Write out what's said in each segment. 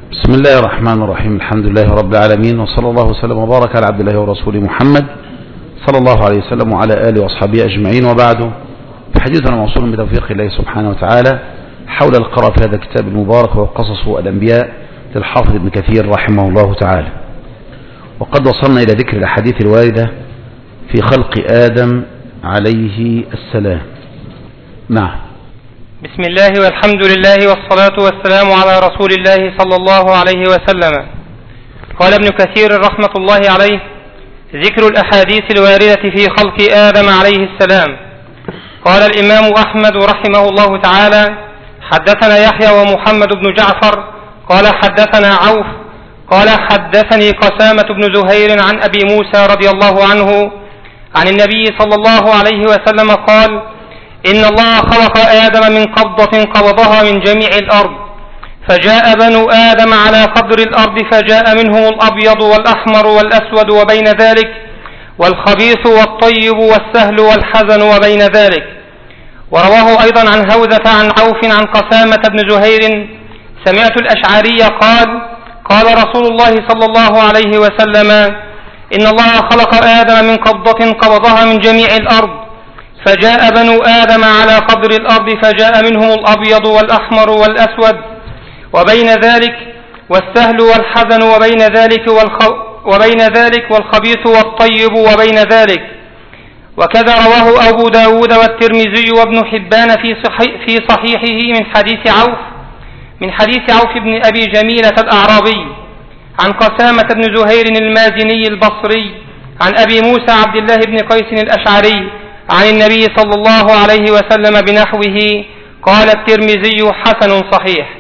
بسم الله الرحمن الرحيم. الحمد لله رب العالمين، وصلى الله وسلم وبارك على عبد الله ورسوله محمد صلى الله عليه وسلم وعلى آله وأصحابه أجمعين، وبعد. فحديثنا موصول بتوفيق الله سبحانه وتعالى حول القراءة في هذا الكتاب المبارك وقصص الأنبياء للحافظ ابن كثير رحمه الله تعالى. وقد وصلنا إلى ذكر الأحاديث الواردة في خلق آدم عليه السلام. نعم. بسم الله والحمد لله والصلاة والسلام على رسول الله صلى الله عليه وسلم. قال ابن كثير رحمة الله عليه: ذكر الأحاديث الواردة في خلق آدم عليه السلام. قال الإمام أحمد رحمه الله تعالى: حدثنا يحيى ومحمد بن جعفر قال حدثنا عوف قال حدثني قسامة بن زهير عن أبي موسى رضي الله عنه عن النبي صلى الله عليه وسلم قال: إن الله خلق آدم من قبضة قبضها من جميع الأرض، فجاء بنو آدم على قدر الأرض، فجاء منهم الأبيض والأحمر والأسود وبين ذلك، والخبيث والطيب والسهل والحزن وبين ذلك. ورواه أيضا عن هوذة عن عوف عن قسامة بن زهير: سمعت الأشعري قال رسول الله صلى الله عليه وسلم: إن الله خلق آدم من قبضة قبضها من جميع الأرض، فجاء بنو آدم على قدر الأرض، فجاء منهم الأبيض والأحمر والأسود وبين ذلك، والسهل والحزن وبين ذلك والخبيث والطيب وبين ذلك. وكذا رواه أبو داود والترمذي وابن حبان في صحيحه من حديث عوف بن أبي جميلة الأعرابي عن قسامة بن زهير المازني البصري عن أبي موسى عبد الله بن قيس الأشعري عن النبي صلى الله عليه وسلم بنحوه. قال الترمذي: حسن صحيح.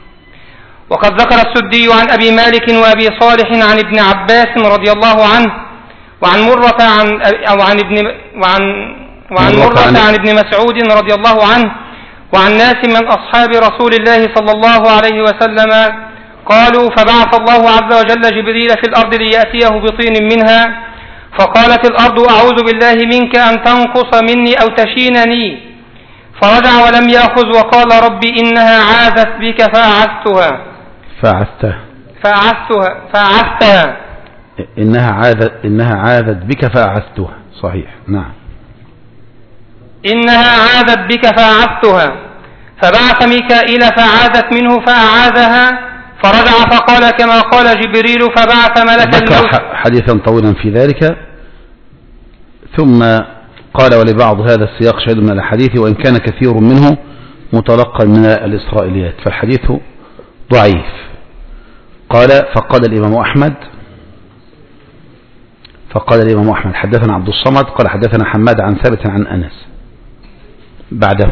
وقد ذكر السدي عن أبي مالك وأبي صالح عن ابن عباس رضي الله عنه وعن مرة عن ابن مسعود رضي الله عنه وعن ناس من أصحاب رسول الله صلى الله عليه وسلم قالوا: فبعث الله عز وجل جبريل في الأرض ليأتيه بطين منها، فقالت الأرض: أعوذ بالله منك أن تنقص مني أو تشينني، فرجع ولم يأخذ وقال: ربي إنها عاذت بك فأعثتها. إنها عاذت بك فأعثتها. صحيح. نعم. إنها عاذت بك فأعثتها، فبعث ميكائيل فعاذت منه فأعاذها، فرجع فقال كما قال جبريل، فبعث ملك الموت. حديثا طويلا في ذلك، ثم قال: ولبعض هذا السياق شاهد من الحديث، وإن كان كثير منه متلقى من الإسرائيليات، فالحديث ضعيف. فقال الإمام أحمد حدثنا عبد الصمد قال حدثنا حماد عن ثابت عن أنس. بعده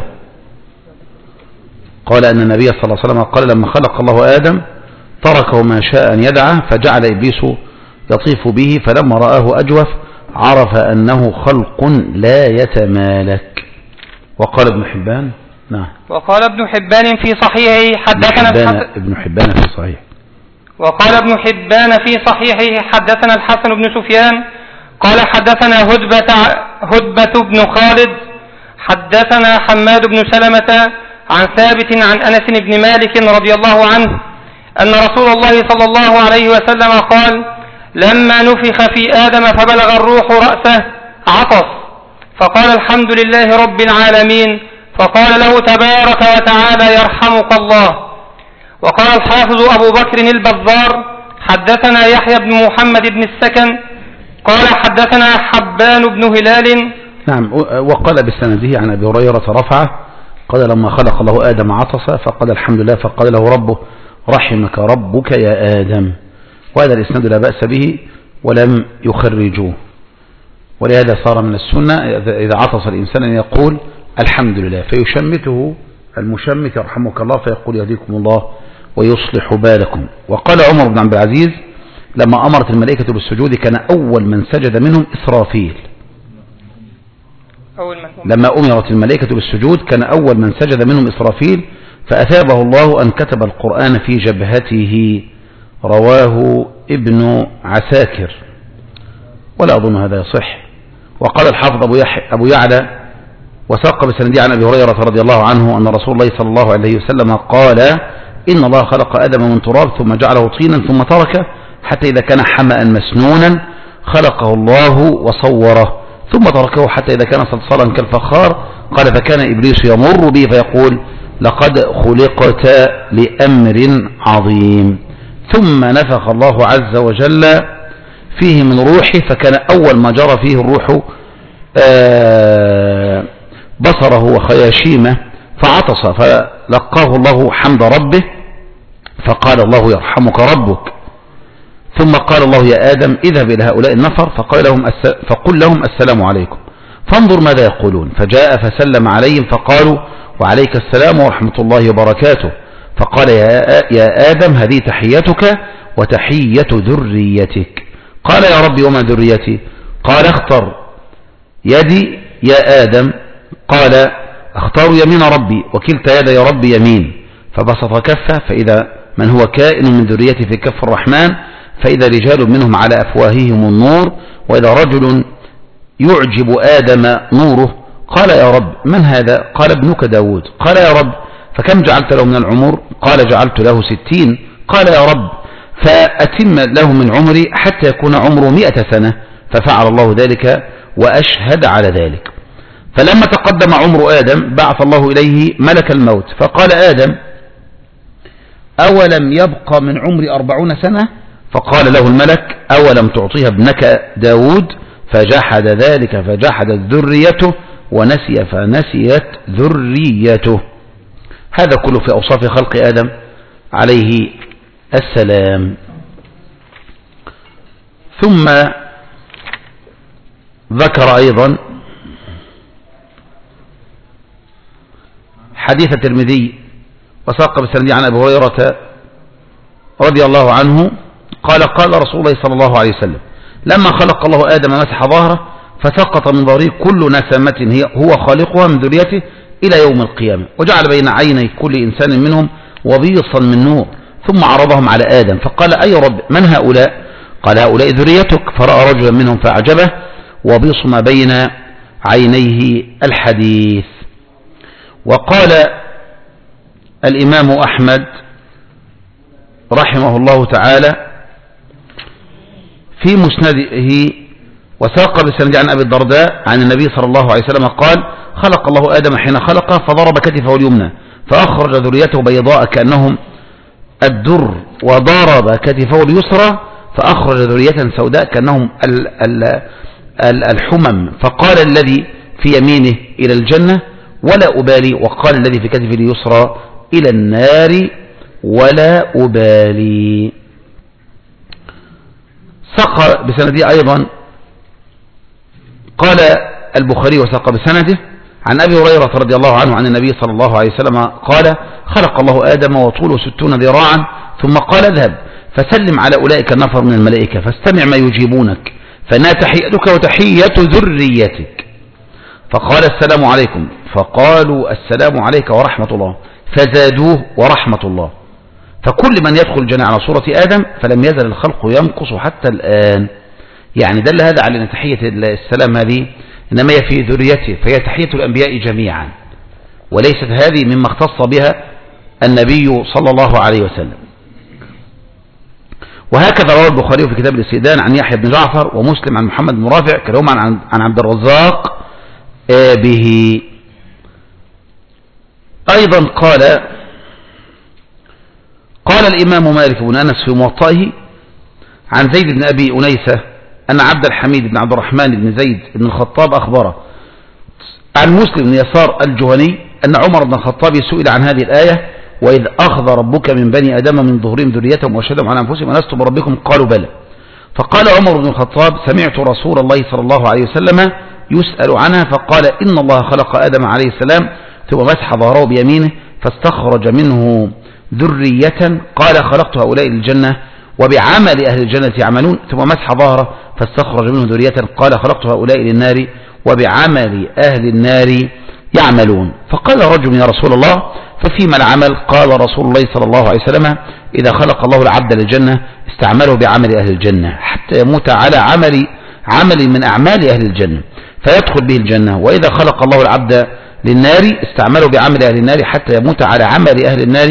قال أن النبي صلى الله عليه وسلم قال: لما خلق الله آدم تركه ما شاء أن يدعه، فجعل إبليس يطيف به، فلما رآه أجوف عرف أنه خلق لا يتمالك. وقال ابن حبان: نعم. وقال ابن حبان في صحيحه حدثنا ابن حبان في صحيح. وقال ابن حبان في صحيحه حدثنا الحسن بن سفيان قال حدثنا هدبة بن خالد حدثنا حماد بن سلمة عن ثابت عن أنس بن مالك رضي الله عنه أن رسول الله صلى الله عليه وسلم قال: لما نفخ في آدم فبلغ الروح رأسه عطس، فقال: الحمد لله رب العالمين، فقال له تبارك وتعالى: يرحمك الله. وقال الحافظ أبو بكر البزار حدثنا يحيى بن محمد بن السكن قال حدثنا حبان بن هلال. نعم. وقال بسنده عن أبي هريرة رفعه قال: لما خلق الله آدم عطس، فقال: الحمد لله، فقال له ربه: رحمك ربك يا آدم. وهذا الإسناد لا بأس به ولم يخرجوه، ولهذا صار من السنة إذا عطس الإنسان أن يقول الحمد لله، فيشمته المشمت يرحمك الله، فيقول: يهديكم الله ويصلح بالكم. وقال عمر بن عبد العزيز: لما أمرت الملائكة بالسجود كان أول من سجد منهم إسرافيل. لما أمرت الملائكة بالسجود كان أول من سجد منهم إسرافيل، فأثابه الله أن كتب القرآن في جبهته. رواه ابن عساكر، ولا أظن هذا يصح. وقال الحافظ أبو يعلى وساق بسندي عن أبي هريرة رضي الله عنه أن رسول الله صلى الله عليه وسلم قال: إن الله خلق آدم من تراب ثم جعله طينا ثم تركه حتى إذا كان حمأ مسنونا خلقه الله وصوره ثم تركه حتى إذا كان صلصالا كالفخار. قال فكان إبليس يمر به فيقول لقد خلقت لأمر عظيم. ثم نفخ الله عز وجل فيه من روحه فكان أول ما جرى فيه الروح بصره وخياشيمه فعطس فلقاه الله حمد ربه فقال الله يرحمك ربك. ثم قال الله يا آدم اذهب إلى هؤلاء النفر فقل لهم السلام عليكم فانظر ماذا يقولون. فجاء فسلم عليهم فقالوا وعليك السلام ورحمة الله وبركاته. فقال يا آدم هذه تحيتك وتحية ذريتك. قال يا ربي وما ذريتي؟ قال اختر يدي يا آدم. قال اختار يمين ربي وكلتا يدي ربي يمين. فبسط كفه فإذا من هو كائن من ذريته في كف الرحمن فإذا رجال منهم على أفواههم النور وإذا رجل يعجب آدم نوره. قال يا رب من هذا؟ قال ابنك داود. قال يا رب فكم جعلت له من العمر؟ قال جعلت له 60. قال يا رب فأتم له من عمري حتى يكون عمره 100 سنة. ففعل الله ذلك وأشهد على ذلك. فلما تقدم عمر آدم بعث الله إليه ملك الموت فقال آدم أولم يبقى من عمري 40 سنة؟ فقال له الملك أولم تعطيها ابنك داود؟ فجحد ذلك فجحدت ذريته ونسي فنسيت ذريته. هذا كله في أوصاف خلق آدم عليه السلام. ثم ذكر أيضا حديث الترمذي وساق بسنده عن أبي هريرة رضي الله عنه قال قال رسول الله صلى الله عليه وسلم لما خلق الله آدم مسح ظهره فسقط من ظهره كل نسمة هو خالقها من ذريته إلى يوم القيامة وجعل بين عيني كل إنسان منهم وبيصا من نور ثم عرضهم على آدم فقال أي رب من هؤلاء؟ قال هؤلاء ذريتك. فرأى رجلا منهم فأعجبه وبيص ما بين عينيه الحديث. وقال الإمام أحمد رحمه الله تعالى في مسنده وساق بسند عن أبي الدرداء عن النبي صلى الله عليه وسلم قال خلق الله آدم حين خلقه فضرب كتفه اليمنى فأخرج ذريته بيضاء كأنهم الدر وضرب كتفه اليسرى فأخرج ذرية سوداء كأنهم الحمم فقال الذي في يمينه إلى الجنة ولا أبالي وقال الذي في كتفه اليسرى إلى النار ولا أبالي. ساق بسنده أيضا قال البخاري وساق بسنده عن أبي هريرة رضي الله عنه عن النبي صلى الله عليه وسلم قال خلق الله آدم وطوله 60 ذراعا ثم قال اذهب فسلم على أولئك النفر من الملائكة فاستمع ما يجيبونك فإنها تحيتك وتحية ذريتك. فقال السلام عليكم فقالوا السلام عليك ورحمة الله فزادوه ورحمة الله. فكل من يدخل الجنة على صورة آدم فلم يزل الخلق ينقص حتى الآن. يعني دل هذا على أن تحية السلام هذه إنما هي في ذريته فهي تحية الأنبياء جميعا وليست هذه مما اختص بها النبي صلى الله عليه وسلم. وهكذا روى البخاري في كتاب الاستئذان عن يحيى بن جعفر ومسلم عن محمد بن رافع كلاهما عن عبد الرزاق به. أيضا قال الإمام مالك بن أنس في موطئه عن زيد بن أبي أنيسة أن عبد الحميد بن عبد الرحمن بن زيد بن الخطاب أخبره عن مسلم بن يسار الجهني أن عمر بن الخطاب سئل عن هذه الآية وإذ أخذ ربك من بني آدم من ظهورهم ذريتهم وشهدهم على أنفسهم ألست بربكم قالوا بلى. فقال عمر بن الخطاب سمعت رسول الله صلى الله عليه وسلم يسأل عنها فقال إن الله خلق آدم عليه السلام ثم مسح ظهره بيمينه فاستخرج منه ذرية قال خلقت هؤلاء للجنة وبعمل أهل الجنة يعملون ثم مسح ظهره فاستخرج منه ذرية قال خلقت هؤلاء للنار وبعمل أهل النار يعملون. فقال رجل يا رسول الله ففيما العمل؟ قال رسول الله صلى الله عليه وسلم إذا خلق الله العبد للجنة استعمله بعمل أهل الجنة حتى يموت على عمل من أعمال أهل الجنة فيدخل به الجنة وإذا خلق الله العبد للنار استعمله بعمل أهل النار حتى يموت على عمل أهل النار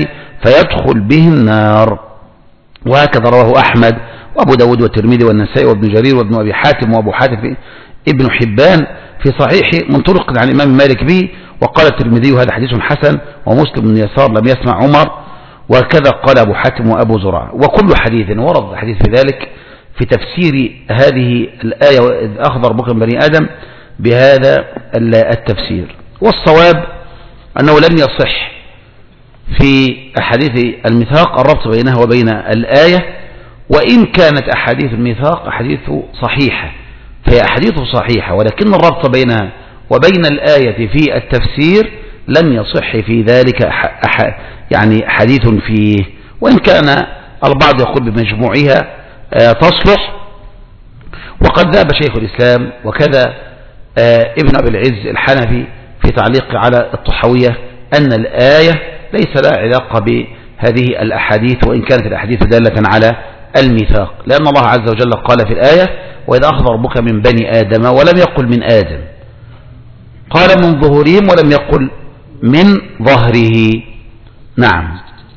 فيدخل به النار. وهكذا رواه أحمد وأبو داود والترمذي والنسائي وابن جرير وابن أبي حاتم وأبو حاتم ابن حبان في صحيحه من طرق عن الإمام مالك به. وقال الترمذي هذا حديث حسن، ومسلم بن يسار لم يسمع عمر، وكذا قال أبو حاتم وأبو زرعة. وكل حديث ورد حديث في ذلك في تفسير هذه الآية إذ أخذ ربك من بني آدم بهذا التفسير. والصواب أنه لم يصح في أحاديث الميثاق الربط بينها وبين الآية، وإن كانت أحاديث الميثاق أحاديث صحيحة فهي أحاديث صحيحة، ولكن الربط بينها وبين الآية في التفسير لم يصح في ذلك يعني حديث فيه، وإن كان البعض يقول بمجموعها تصلح. وقد ذهب شيخ الإسلام وكذا ابن أبي العز الحنفي في تعليق على الطحاوية أن الآية ليس لها علاقة بهذه الأحاديث، وإن كانت الأحاديث دالة على الميثاق، لأن الله عز وجل قال في الآية وإذا أخذ ربك من بني آدم، ولم يقل من آدم، قال من ظهورهم ولم يقل من ظهره. نعم.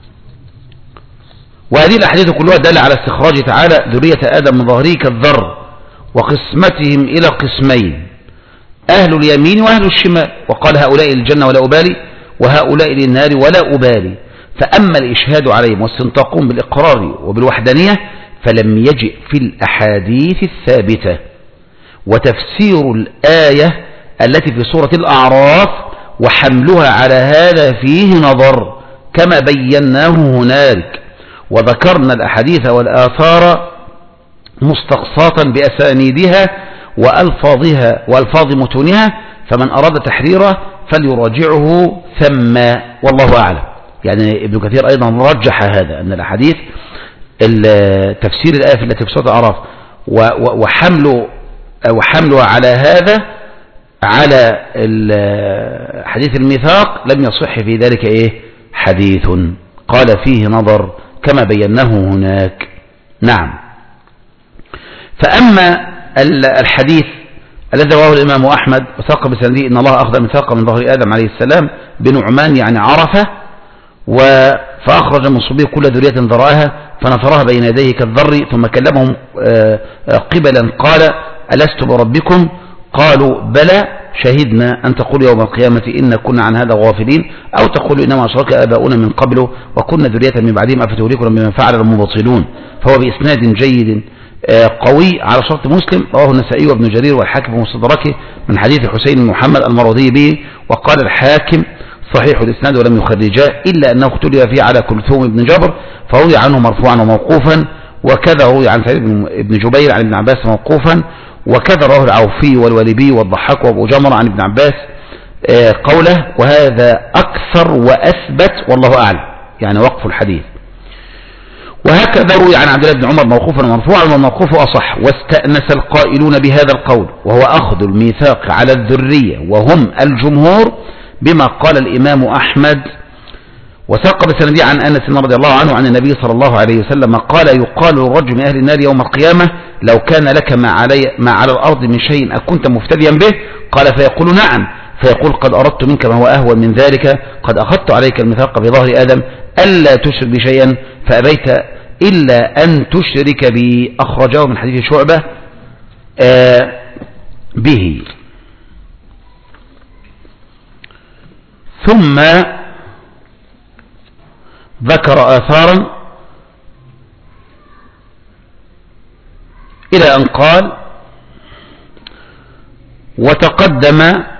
وهذه الأحاديث كلها دالة على استخراج تعالى ذرية آدم من ظهره كالذر، وقسمتهم إلى قسمين، أهل اليمين وأهل الشمال، وقال هؤلاء الجنة ولا أبالي وهؤلاء للنار ولا أبالي. فأما الإشهاد عليهم واستنطاقهم بالإقرار وبالوحدانية فلم يجئ في الأحاديث الثابتة. وتفسير الآية التي في سورة الأعراف وحملها على هذا فيه نظر كما بيناه هنالك، وذكرنا الأحاديث والآثار مستقصاة بأسانيدها وألفاظها وألفاظ متونها، فمن أراد تحريره فليراجعه ثم، والله أعلم. يعني ابن كثير أيضا رجح هذا، أن الأحاديث تفسير الآية التي في سورة الأعراف وحملها على هذا على حديث الميثاق لم يصح في ذلك حديث، قال فيه نظر كما بيناه هناك. نعم. فأما الحديث الذي رواه الإمام أحمد وثاق بسنده إن الله أخذ ميثاق من ظهر آدم عليه السلام بنعمان يعني عرفة، فأخرج من صبيه كل ذرية ذرائها فنثرها بين يديه كالذر، ثم كلمهم قبلا قال ألست بربكم؟ قالوا بلى شهدنا أن تقولوا يوم القيامة إن كنا عن هذا غافلين، أو تقولوا إنما أشرك آباؤنا من قبل وكنا ذرية من بعدهم أفتهلكنا بما فعل المبطلون. فهو بإسناد جيد قوي على شرط مسلم، رواه النسائي وابن جرير والحاكم ومستدركه من حديث حسين بن محمد المروذي به. وقال الحاكم صحيح الإسناد ولم يخرجاه، إلا أنه اختلف فيه على كلثوم بن جبر فروي عنه مرفوعا وموقوفا، وكذا روي عن سعيد بن جبير عن ابن عباس موقوفا، وكذا رواه العوفي والوليبي والضحاك وابو جمر عن ابن عباس قوله، وهذا أكثر وأثبت والله أعلم، يعني وقف الحديث. وهكذا روي عن عبد الله بن عمر موقوفا ومرفوعا، والموقوف أصح. واستأنس القائلون بهذا القول وهو أخذ الميثاق على الذرية وهم الجمهور بما قال الإمام أحمد وثاق بسنده عن أنس رضي الله عنه عن النبي صلى الله عليه وسلم قال يقال للرجل من أهل النار يوم القيامة لو كان لك ما على الأرض من شيء أكنت مفتديا به؟ قال فيقول نعم، فيقول قد أردت منك ما هو أهون من ذلك، قد أخذت عليك الميثاق بظهر آدم ألا تشرك بي شيئا فأبيت إلا أن تشرك بي. أخرجه من حديث شعبة به. ثم ذكر آثارا إلى أن قال وتقدم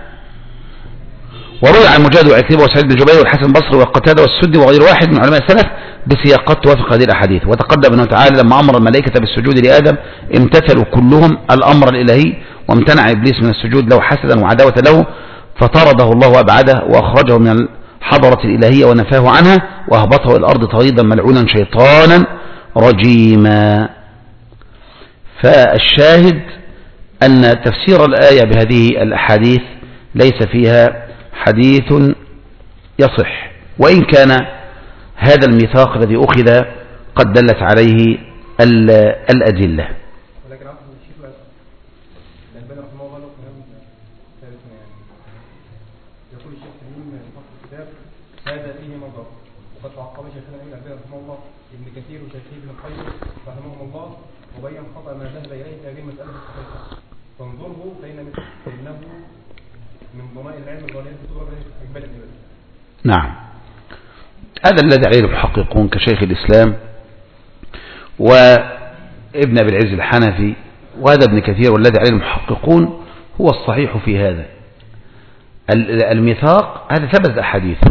وروي عن مجاهد وعكرمة وسعيد بن جبير والحسن البصري والقتادة والسدي وغير واحد من علماء السلف بسياقات توافق هذه الأحاديث. وتقدم أنه تعالى لما أمر الملائكة بالسجود لآدم امتثلوا كلهم الأمر الإلهي، وامتنع إبليس من السجود له حسدا وعداوة له، فطرده الله وأبعده وأخرجه من الحضرة الإلهية ونفاه عنها وأهبطه إلى الأرض طريدا ملعونا شيطانا رجيما. فالشاهد أن تفسير الآية بهذه الأحاديث ليس فيها حديث يصح، وإن كان هذا الميثاق الذي أخذ قد دلت عليه الأدلة. ولكن عفوا الشيخ الألباني رحمه الله له كلام ثالث يقول الشيخ سليم في فصل الكتاب هذا فيه نظر، وقد تعقب شيخنا رحمه الله وبين خطأ ما ذهب إليه في هذه المسألة الصحيحة، فانظره فإنه من ضمائر العلم الغالية تضرب إقبال العباد. نعم، هذا الذي عليه المحققون كشيخ الإسلام وابن أبي العز الحنفي وهذا ابن كثير، والذي عليه المحققون هو الصحيح في هذا. الميثاق هذا ثبت أحاديثه،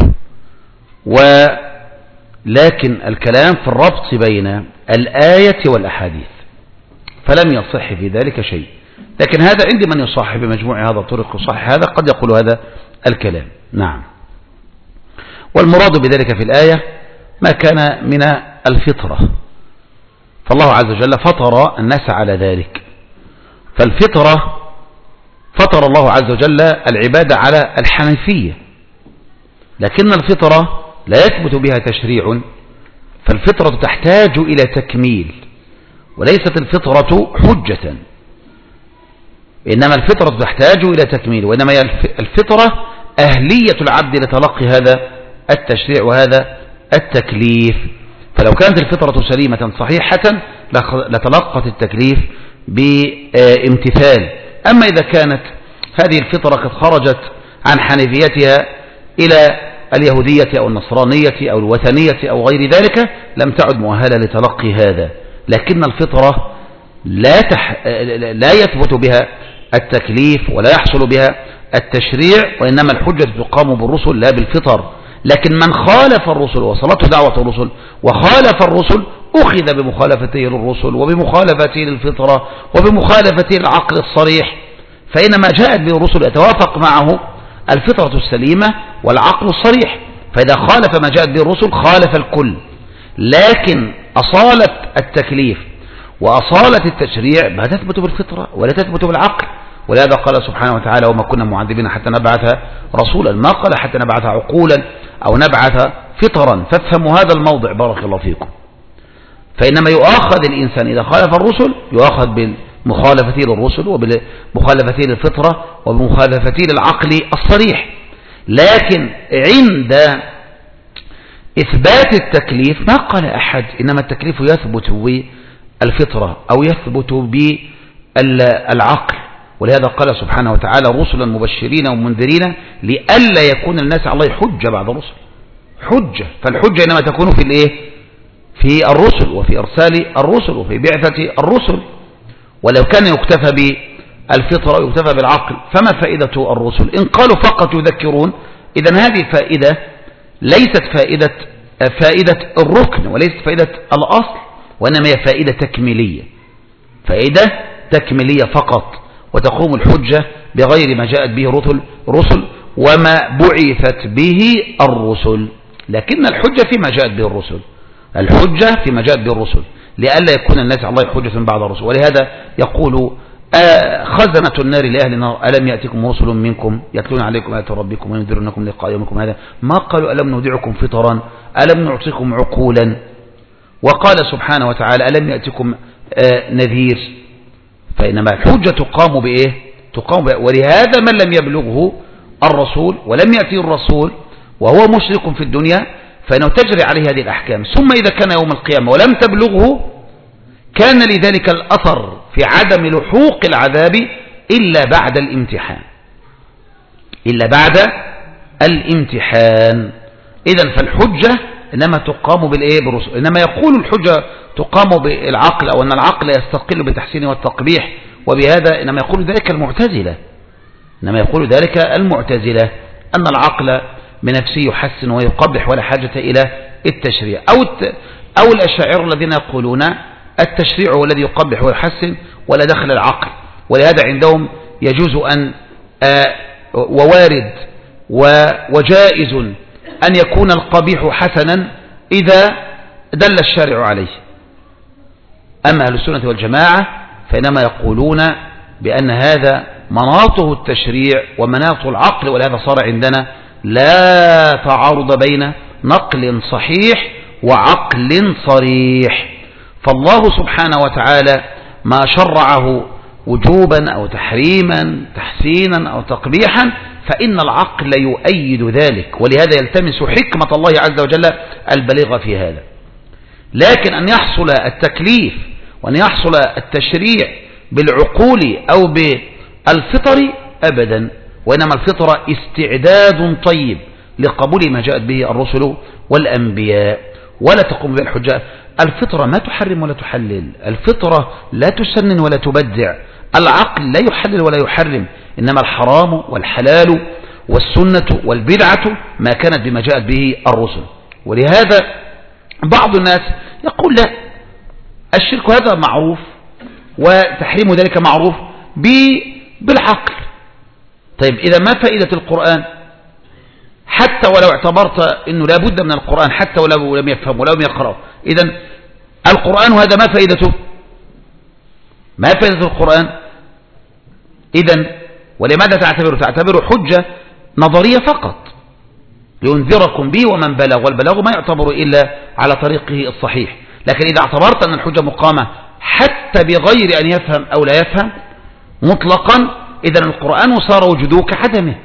ولكن الكلام في الربط بين الآية والأحاديث، فلم يصح في ذلك شيء. لكن هذا عند من يصحح بمجموع هذا الطرق يصحح هذا قد يقول هذا الكلام. نعم. والمراد بذلك في الآية ما كان من الفطرة، فالله عز وجل فطر الناس على ذلك، فالفطرة فطر الله عز وجل العبادة على الحنفية، لكن الفطرة لا يثبت بها تشريع، فالفطرة تحتاج إلى تكميل، وليست الفطرة حجة، إنما الفطرة تحتاج إلى تكميل، وإنما الفطرة أهلية العبد لتلقي هذا التشريع وهذا التكليف. فلو كانت الفطرة سليمة صحيحة لتلقت التكليف بامتثال. أما إذا كانت هذه الفطرة قد خرجت عن حنيفيتها إلى اليهودية أو النصرانية أو الوثنية أو غير ذلك لم تعد مؤهلة لتلقي هذا. لكن الفطرة لا يثبت بها التكليف ولا يحصل بها التشريع، وإنما الحجة تقام بالرسل لا بالفطر. لكن من خالف الرسل وصلته دعوة الرسل وخالف الرسل أخذ بمخالفته للرسل وبمخالفته للفطرة وبمخالفته للعقل الصريح، فإنما جاءت به الرسل يتوافق معه الفطرة السليمة والعقل الصريح، فإذا خالف ما جاءت به الرسل خالف الكل. لكن أصالة التكليف وأصالة التشريع ما تثبت بالفطرة ولا تثبت بالعقل، ولهذا قال سبحانه وتعالى وما كنا معذبين حتى نبعث رسولا، ما قال حتى نبعث عقولا أو نبعث فطرا. فافهموا هذا الموضع بارك الله فيكم. فإنما يؤاخذ الإنسان إذا خالف الرسل يؤاخذ بمخالفته للرسل وبمخالفته للفطرة وبمخالفته للعقل الصريح. لكن عند إثبات التكليف ما قال أحد إنما التكليف يثبت بالفطرة أو يثبت بالعقل، ولهذا قال سبحانه وتعالى رسلا مبشرين ومنذرين لئلا يكون الناس على الله حجة بعد الرسل. حجة، فالحجة إنما تكون في الإيه؟ في الرسل وفي إرسال الرسل وفي بعثة الرسل. ولو كان يكتفى بالفطرة ويكتفى بالعقل فما فائدة الرسل؟ إن قالوا فقط يذكرون إذن هذه فائدة ليست فائدة الركن وليست فائدة الأصل، وإنما هي فائدة تكميلية، فائدة تكميلية فقط، وتقوم الحجة بغير ما جاءت به رسل وما بعثت به الرسل. لكن الحجة فيما جاءت به الرسل، الحجة فيما جاءت به الرسل لئلا يكون الناس على الله حجة بعد الرسل. ولهذا يقول خزنة النار لأهل النار ألم يأتكم رسل منكم يتلون عليكم آيات ربكم وينذرونكم لقاء يومكم هذا، ما قالوا ألم نودعكم فطرا ألم نعطيكم عقولا. وقال سبحانه وتعالى ألم يأتكم نذير. فإنما الحجة تقام بإيه؟ تقام بإيه؟ ولهذا من لم يبلغه الرسول ولم يأتي الرسول وهو مشرك في الدنيا فإنه تجري عليه هذه الأحكام، ثم إذا كان يوم القيامة ولم تبلغه كان لذلك الأثر في عدم لحوق العذاب إلا بعد الامتحان، إلا بعد الامتحان. إذن فالحجة إنما تقام بالإيه؟ بالرسل. إنما يقول الحجة تقام بالعقل أو أن العقل يستقل بالتحسين والتقبيح، وبهذا إنما يقول ذلك المعتزلة، إنما يقول ذلك المعتزلة أن العقل بنفسه يحسن ويقبح ولا حاجة إلى التشريع، أو الأشاعرة الذين يقولون التشريع هو الذي يقبح ويحسن ولا دخل العقل. ولهذا عندهم يجوز أن ووارد وجائز أن يكون القبيح حسنا إذا دل الشارع عليه. أما أهل السنة والجماعة فإنما يقولون بأن هذا مناطه التشريع ومناط العقل، ولهذا صار عندنا لا تعارض بين نقل صحيح وعقل صريح. فالله سبحانه وتعالى ما شرعه وجوبا أو تحريما تحسينا أو تقبيحا فإن العقل يؤيد ذلك، ولهذا يلتمس حكمة الله عز وجل البليغة في هذا. لكن أن يحصل التكليف وأن يحصل التشريع بالعقول أو بالفطر أبدا، وإنما الفطرة استعداد طيب لقبول ما جاءت به الرسل والأنبياء، ولا تقوم بالحجة. الفطرة ما تحرم ولا تحلل، الفطرة لا تسنن ولا تبدع، العقل لا يحلل ولا يحرم، إنما الحرام والحلال والسنة والبدعة ما كانت بما جاءت به الرسل. ولهذا بعض الناس يقول لا، الشرك هذا معروف وتحريم ذلك معروف بالعقل. طيب إذا ما فائدة القرآن حتى ولو اعتبرت أنه لا بد من القرآن حتى ولو لم يفهم ولو لم يقرأ؟ إذن القرآن هذا ما فائدته؟ ما فائدة القرآن؟ إذن ولماذا تعتبر حجة نظرية فقط لينذركم به ومن بلغ، والبلاغ ما يعتبر إلا على طريقه الصحيح. لكن إذا اعتبرت أن الحجة مقامة حتى بغير أن يفهم أو لا يفهم مطلقا، إذن القرآن صار وجوده كعدمه.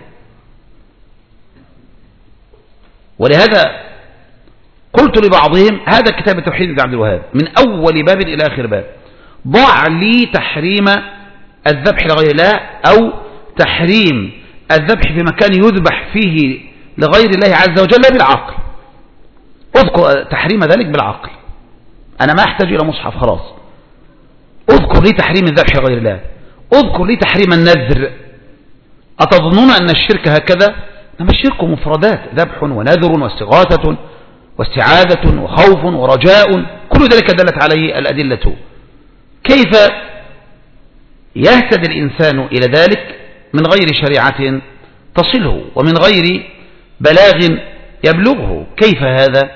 ولهذا قلت لبعضهم هذا كتاب التوحيد لعبد الوهاب من أول باب إلى آخر باب، ضع لي تحريم الذبح لغير الله أو تحريم الذبح في مكان يذبح فيه لغير الله عز وجل بالعقل، اذكر تحريم ذلك بالعقل. أنا ما أحتاج إلى مصحف، خلاص اذكر لي تحريم الذبح لغير الله، اذكر لي تحريم النذر. أتظنون أن الشرك هكذا؟ إنما الشرك مفردات، ذبح ونذر واستغاثة واستعاذة وخوف ورجاء، كل ذلك دلت عليه الأدلة. كيف يهتدي الإنسان إلى ذلك من غير شريعة تصله ومن غير بلاغ يبلغه؟ كيف هذا؟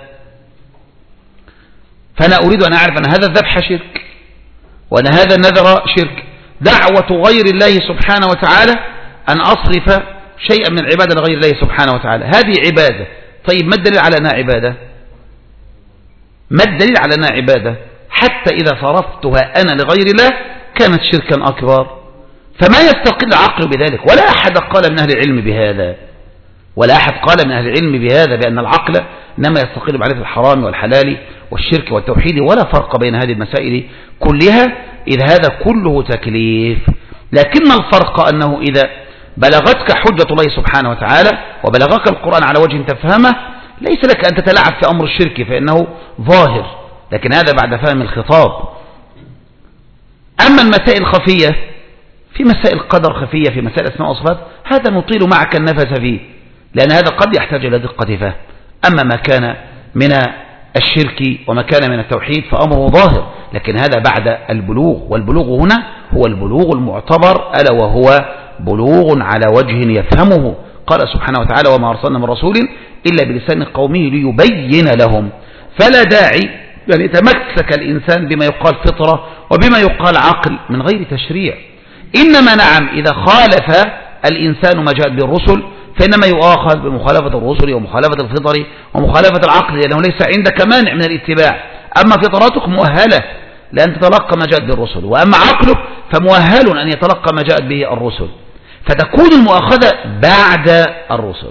فأنا أريد أن أعرف أن هذا الذبح شرك وأن هذا النذر شرك. دعوة غير الله سبحانه وتعالى أن أصرف شيئا من العبادة لغير الله سبحانه وتعالى، هذه عبادة. طيب ما الدليل على أنها عبادة؟ ما الدليل على أنها عبادة؟ حتى إذا صرفتها أنا لغير الله كانت شركا أكبر. فما يستقل العقل بذلك، ولا أحد قال من أهل العلم بهذا، ولا أحد قال من أهل العلم بهذا بأن العقل إنما يستقل بعرفة الحرام والحلال والشرك والتوحيد، ولا فرق بين هذه المسائل كلها، إذ هذا كله تكليف. لكن الفرق أنه إذا بلغتك حجة الله سبحانه وتعالى وبلغك القرآن على وجه تفهمه، ليس لك أن تتلاعب في أمر الشرك فإنه ظاهر، لكن هذا بعد فهم الخطاب. أما المسائل الخفية، في مسائل قدر خفية، في مسائل أسماء وصفات، هذا نطيل معك النفس فيه، لأن هذا قد يحتاج إلى دقة فهم. أما ما كان من الشرك وما كان من التوحيد فأمره ظاهر، لكن هذا بعد البلوغ، والبلوغ هنا هو البلوغ المعتبر، ألا وهو بلوغ على وجه يفهمه. قال سبحانه وتعالى: وما أرسلنا من رسول إلا بلسان قومه ليبين لهم. فلا داعي أن يتمسك الإنسان بما يقال فطرة وبما يقال عقل من غير تشريع. إنما نعم إذا خالف الإنسان ما جاءت به الرسل فإنما يؤاخذ بمخالفة الرسل ومخالفة الفطر ومخالفة العقل، لأنه ليس عندك مانع من الاتباع. أما فطرتك مؤهلة لأن تتلقى ما جاءت به الرسل، وأما عقلك فمؤهل أن يتلقى ما جاءت به الرسل، فتكون المؤاخذة بعد الرسل.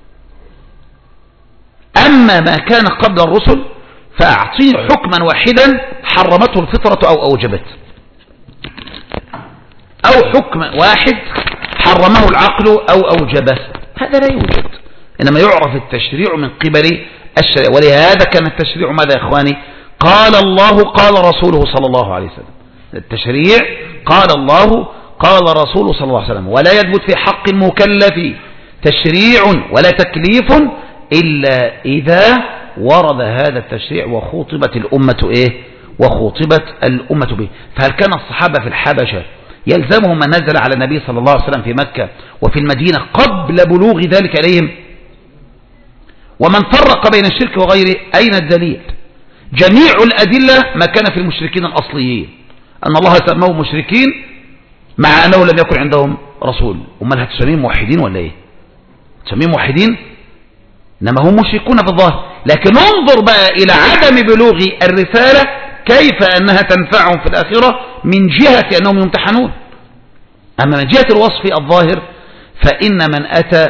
أما ما كان قبل الرسل فأعطيه حكما واحدا حرمته الفطرة أو أوجبت، أو حكم واحد حرمه العقل أو أوجبه، هذا لا يوجد. إنما يعرف التشريع من قبل الشريعة. ولهذا كان التشريع ماذا يا إخواني؟ قال الله قال رسوله صلى الله عليه وسلم. التشريع قال الله قال رسوله صلى الله عليه وسلم، ولا يثبت في حق المكلف تشريع ولا تكليف إلا إذا ورد هذا التشريع وخوطبت الأمة وخوطبت الأمة به. فهل كان الصحابة في الحبشة يلزمهم ما نزل على النبي صلى الله عليه وسلم في مكة وفي المدينة قبل بلوغ ذلك إليهم؟ ومن فرق بين الشرك وغيره أين الدليل؟ جميع الأدلة ما كان في المشركين الأصليين، أن الله سماهم مشركين مع أنه لم يكن عندهم رسول. وما هتسميهم موحدين ولا إيه؟ تسميهم موحدين؟ إنما هم مشركون في الظاهر. لكن انظر بقى إلى عدم بلوغ الرسالة كيف أنها تنفعهم في الآخرة من جهة أنهم يمتحنون. أما من جهة الوصف الظاهر فإن من أتى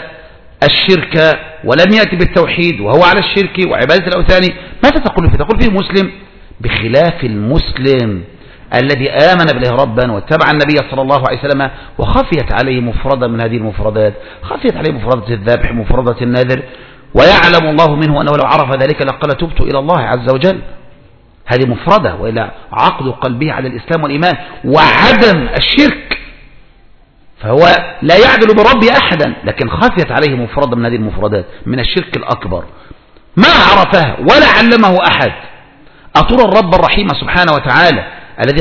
الشرك ولم يأتي بالتوحيد وهو على الشرك وعبادة الأوثان، ماذا تقول فيه؟ تقول فيه مسلم؟ بخلاف المسلم الذي آمن بالله ربا واتبع النبي صلى الله عليه وسلم وخفيت عليه مفردة من هذه المفردات، خفيت عليه مفردة الذبح، مفردة النذر، ويعلم الله منه أنه لو عرف ذلك لقال تبت إلى الله عز وجل. هذه مفردة، وإلا عقد قلبه على الإسلام والإيمان وعدم الشرك، فهو لا يعدل بربه أحدا، لكن خفيت عليه مفردة من هذه المفردات من الشرك الأكبر ما عرفها ولا علمه أحد. أطر الرب الرحيم سبحانه وتعالى الذي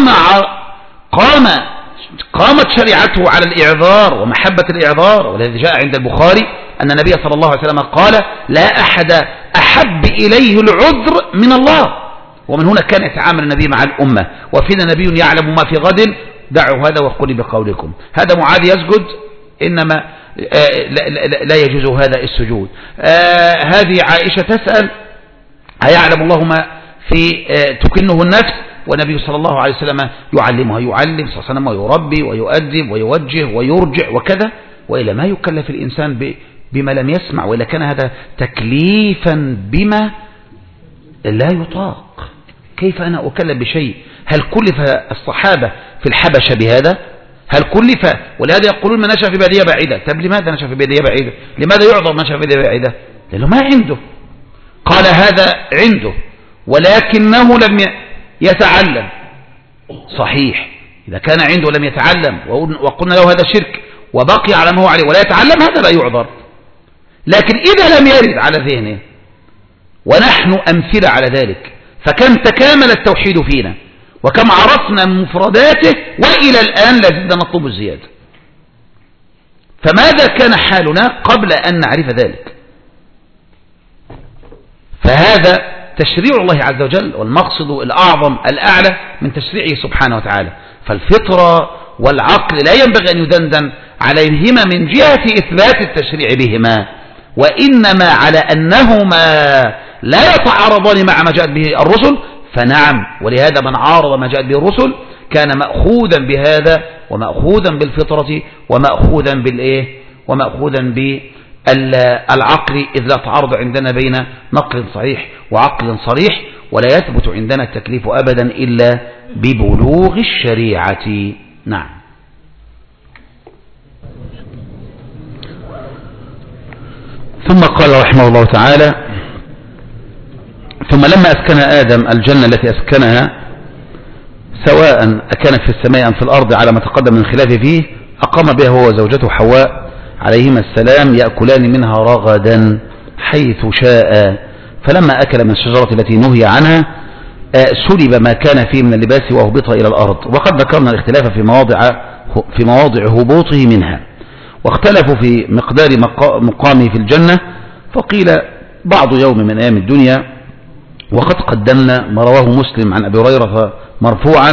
قامت شريعته على الإعذار ومحبة الإعذار، والذي جاء عند البخاري أن النبي صلى الله عليه وسلم قال لا أحد أحب إليه العذر من الله. ومن هنا كان يتعامل النبي مع الأمة، وفينا نبي يعلم ما في غد، دعوا هذا وقولي بقولكم. هذا معاذ يسجد، إنما لا يجوز هذا السجود. هذه عائشة تسأل أيعلم الله ما في تكنه النفس، والنبي صلى الله عليه وسلم يعلمها، يعلم صلى الله عليه وسلم ويربي ويؤدب ويوجه ويرجع وكذا، وإلا ما يكلف الإنسان بما لم يسمع، وإلا كان هذا تكليفا بما لا يطاق. كيف أنا أكلف بشيء؟ هل كلف الصحابة في الحبشة بهذا؟ هل كلف؟ ولهذا يقولون من نشأ في بادية بعيدة. طب لماذا نشأ في بادية بعيدة؟ لماذا يعذر من نشأ في بادية بعيدة؟ لأنه ما عنده. قال هذا عنده ولكنه لم يتعلم. صحيح، إذا كان عنده لم يتعلم وقلنا له هذا شرك وبقي على ما هو عليه ولا يتعلم، هذا لا يعذر. لكن إذا لم يرد على ذهنه، ونحن أمثلة على ذلك، فكم تكامل التوحيد فينا وكم عرفنا من مفرداته، وإلى الآن لازلنا نطلب الزيادة. فماذا كان حالنا قبل أن نعرف ذلك؟ فهذا تشريع الله عز وجل، والمقصد الأعظم الأعلى من تشريعه سبحانه وتعالى. فالفطرة والعقل لا ينبغي أن يدندن عليهما من جهة إثبات التشريع بهما، وإنما على أنهما لا يتعارضان مع ما جاءت به الرسل. فنعم، ولهذا من عارض ما جاءت به الرسل كان مأخوذا بهذا، ومأخوذا بالفطرة، ومأخوذا بالإيه، ومأخوذا بالعقل، إذ لا تعارض عندنا بين نقل صحيح وعقل صريح، ولا يثبت عندنا التكليف أبدا إلا ببلوغ الشريعة. نعم. ثم قال رحمه الله تعالى: ثم لما أسكن آدم الجنة التي أسكنها، سواء أكانت في السماء أم في الأرض على ما تقدم من خلاف فيه، أقام بها هو وزوجته حواء عليهما السلام يأكلان منها رغدا حيث شاء. فلما أكل من الشجرة التي نهي عنها سلب ما كان فيه من اللباس وأهبط إلى الأرض. وقد ذكرنا الاختلاف في مواضع هبوطه منها، واختلفوا في مقدار مقامه في الجنة، فقيل بعض يوم من أيام الدنيا. وقد قدمنا ما رواه مسلم عن أبي هريرة مرفوعا: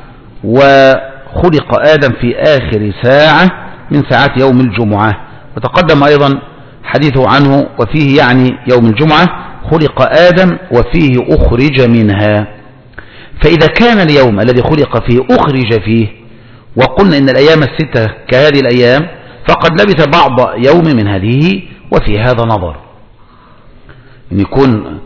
وخلق آدم في آخر ساعة من ساعات يوم الجمعة. وتقدم أيضا حديثه عنه وفيه يعني يوم الجمعة خلق آدم وفيه أخرج منها. فإذا كان اليوم الذي خلق فيه أخرج فيه، وقلنا إن الأيام الستة كهذه الأيام، فقد لبث بعض يوم من هذه، وفي هذا نظر إن يكون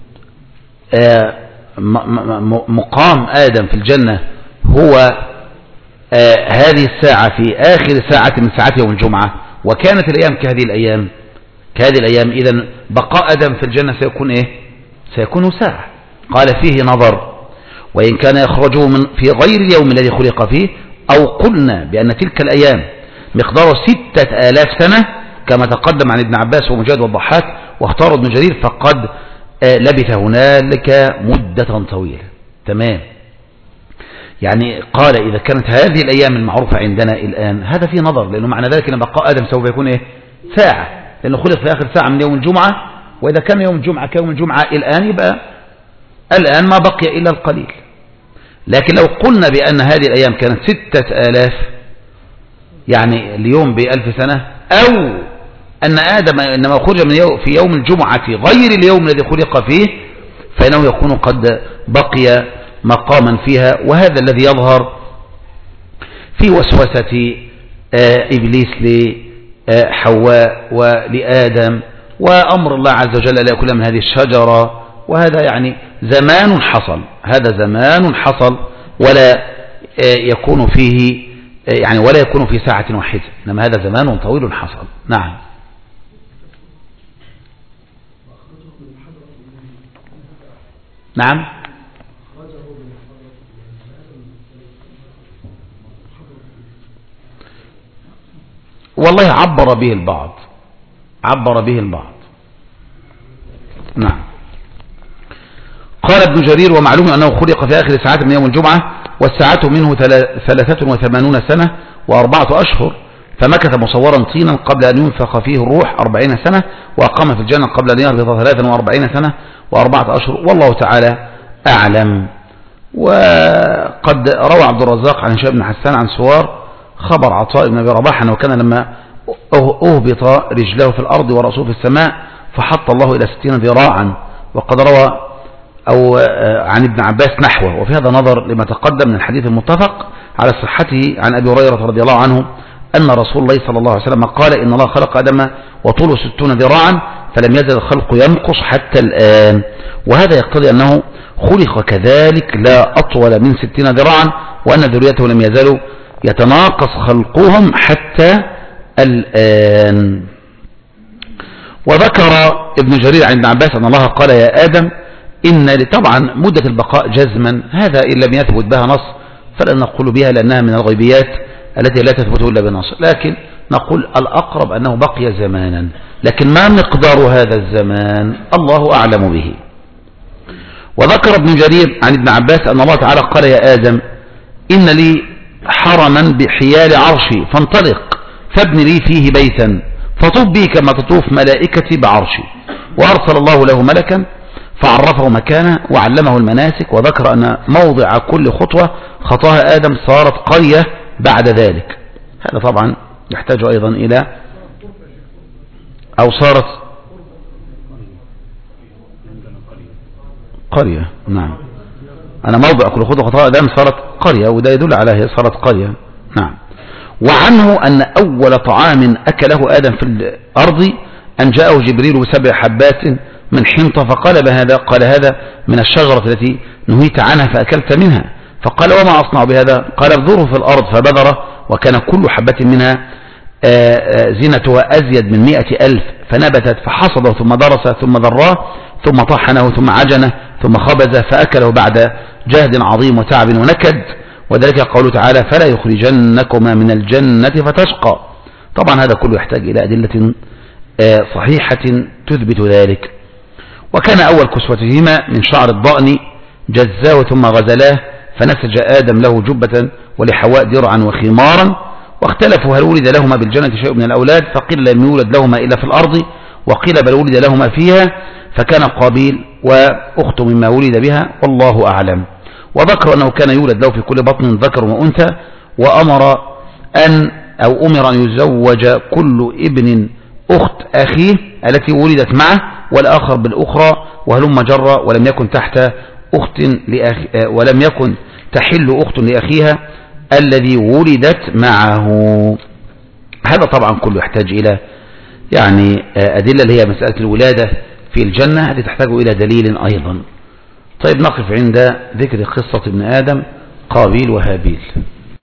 مقام آدم في الجنة هو هذه الساعة في آخر ساعة من ساعات يوم الجمعة، وكانت الأيام كهذه الأيام، إذن بقاء آدم في الجنة سيكون إيه؟ سيكون ساعة. قال فيه نظر، وإن كان يخرجه في غير اليوم الذي خلق فيه، أو قلنا بأن تلك الأيام مقدار 6000 سنة كما تقدم عن ابن عباس ومجاهد والضحاك، واختار ابن جرير فقد لبث هنالك مدة طويلة. تمام، يعني قال إذا كانت هذه الأيام المعروفة عندنا الآن، هذا فيه نظر، لأنه معنى ذلك أن بقاء آدم سوف يكون إيه؟ ساعة، لأنه خلق في آخر ساعة من يوم الجمعة، وإذا كان يوم الجمعة كيوم الجمعة الآن، يبقى الآن ما بقي إلا القليل. لكن لو قلنا بأن هذه الأيام كانت 6000، يعني اليوم ب1000 سنة، أو أن آدم إنما خرج في يوم الجمعة غير اليوم الذي خلق فيه، فإنه يكون قد بقي مقاما فيها. وهذا الذي يظهر في وسوسة إبليس لحواء ولآدم، وأمر الله عز وجل لا يأكل من هذه الشجرة، وهذا يعني زمان حصل، هذا زمان حصل ولا يكون فيه يعني ولا يكون في ساعة واحدة، إنما هذا زمان طويل حصل. نعم. نعم. والله عبر به البعض، عبر به البعض. نعم. قال ابن جرير: ومعلوم أنه خلق في آخر ساعات من يوم الجمعة، والساعة منه 83 سنة و4 أشهر، فمكث مصورا طينا قبل أن ينفخ فيه الروح 40 سنة، وأقام في الجنة قبل أن يهبط 43 سنة و4 أشهر، والله تعالى أعلم. وقد روى عبد الرزاق عن هشام بن حسان عن سوار خبر عطاء بن أبي رباح أنه كان لما أهبط رجله في الأرض ورأسه في السماء فحط الله إلى 60 ذراعا. وقد روى أو عن ابن عباس نحوه، وفي هذا نظر لما تقدم من الحديث المتفق على صحته عن أبي هريرة رضي الله عنه أن رسول الله صلى الله عليه وسلم قال: إن الله خلق آدم وطوله 60 ذراعا فلم يزل الخلق ينقص حتى الآن. وهذا يقتضي أنه خلق كذلك لا أطول من 60 ذراعا، وأن ذريته لم يزالوا يتناقص خلقهم حتى الآن. وذكر ابن جرير عن ابن عباس أن الله قال: يا آدم إن طبعا مدة البقاء جزما هذا إن لم يثبت بها نص فلا نقول بها لأنها من الغيبيات التي لا تثبت إلا بنص، لكن نقول الأقرب أنه بقي زمانا، لكن ما مقدار هذا الزمان الله أعلم به. وذكر ابن جرير عن ابن عباس أن الله تعالى قال: يا آدم إن لي حرما بحيال عرشي فانطلق فابن لي فيه بيتا فطوف به كما تطوف ملائكتي بعرشي. وأرسل الله له ملكا فعرفه مكانه وعلمه المناسك، وذكر أن موضع كل خطوة خطاها آدم صارت قرية بعد ذلك. هذا طبعا يحتاج أيضا إلى أو صارت قرية. نعم. أنا موضع كل خطوة خطاها آدم صارت قرية، وده يدل على هي صارت قرية. نعم. وعنه أن أول طعام أكله آدم في الأرض أن جاءه جبريل ب7 حبات من حنطة فقال: بهذا؟ قال: هذا من الشجرة التي نهيت عنها فأكلت منها. فقال: وما أصنع بهذا؟ قال: ابذره في الأرض فبذره، وكان كل حبة منها زينتها أزيد من 100,000 فنبتت فحصده ثم درس ثم ذراه ثم طحنه ثم عجنه ثم خبز فأكله بعد جهد عظيم وتعب ونكد. وذلك قوله تعالى: فلا يخرجنكما من الجنة فتشقى. طبعا هذا كله يحتاج إلى أدلة صحيحة تثبت ذلك. وكان أول كسوتهما من شعر الضأن جزاه ثم غزلاه فنسج آدم له جبة ولحواء درعا وخمارا. واختلفوا هل ولد لهما بالجنة شيء من الأولاد، فقيل لم يولد لهما إلا في الأرض، وقيل بل ولد لهما فيها، فكان قابيل وأخت مما ولد بها والله أعلم. وذكر أنه كان يولد له في كل بطن ذكر وأنثى، وأمر أن يزوج كل ابن أخت أخيه التي ولدت معه والآخر بالأخرى وهلم جرى، ولم يكن ولم يكن تحل أخت لأخيها الذي ولدت معه. هذا طبعا كله يحتاج إلى يعني أدلة اللي هي مسألة الولادة في الجنة، هذه تحتاج إلى دليل أيضا. طيب نقف عند ذكر قصة ابن آدم قابيل وهابيل.